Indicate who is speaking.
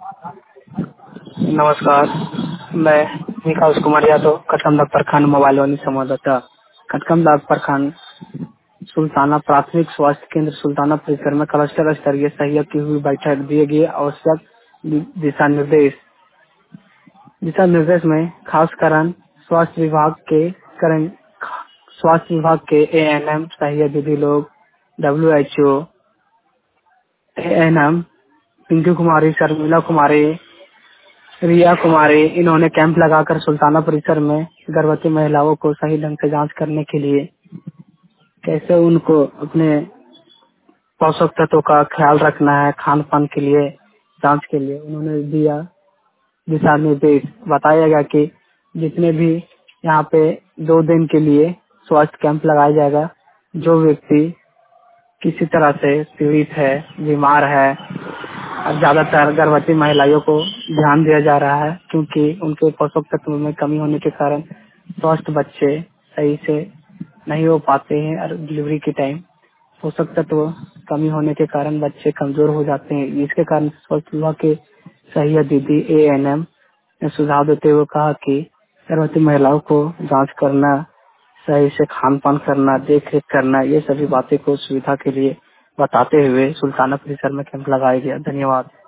Speaker 1: नमस्कार, मैं विकास कुमार यादव, कटकमदाग प्रखंड मोबाइल वाणी संवाददाता। कटकमदाग प्रखंड सुल्ताना प्राथमिक स्वास्थ्य केंद्र सुल्ताना परिसर में क्लस्टर स्तरीय सहयोग की हुई बैठक दिए गए आवश्यक दिशा निर्देश। दिशा निर्देश में खास कारण स्वास्थ्य विभाग के करण स्वास्थ्य विभाग के एएनएम सहायक दीदी लोग, WHO, एएनएम पिंकी कुमारी, शर्मिला कुमारी, रिया कुमारी, इन्होंने कैंप लगाकर सुल्ताना परिसर में गर्भवती महिलाओं को सही ढंग से जांच करने के लिए कैसे उनको अपने पोषक तत्वों का ख्याल रखना है, खान पान के लिए जांच के लिए उन्होंने दिया दिशा निर्देश। बताया गया कि जितने भी यहाँ पे 2 दिन के लिए स्वास्थ्य कैंप लगाया जाएगा, जो व्यक्ति किसी तरह से पीड़ित है, बीमार है, ज्यादातर गर्भवती महिलाओं को ध्यान दिया जा रहा है क्योंकि उनके पोषक तत्व में कमी होने के कारण स्वस्थ बच्चे सही से नहीं हो पाते हैं और डिलीवरी के टाइम पोषक तत्व कमी होने के कारण बच्चे कमजोर हो जाते हैं। इसके कारण स्वास्थ्य विभाग के सही दीदी एएनएम ने सुझाव देते हुए कहा कि गर्भवती महिलाओं को जांच करना, सही से खान पान करना, देख रेख करना, ये सभी बातें को सुविधा के लिए बताते हुए सुल्ताना परिसर में कैंप लगाया गया। धन्यवाद।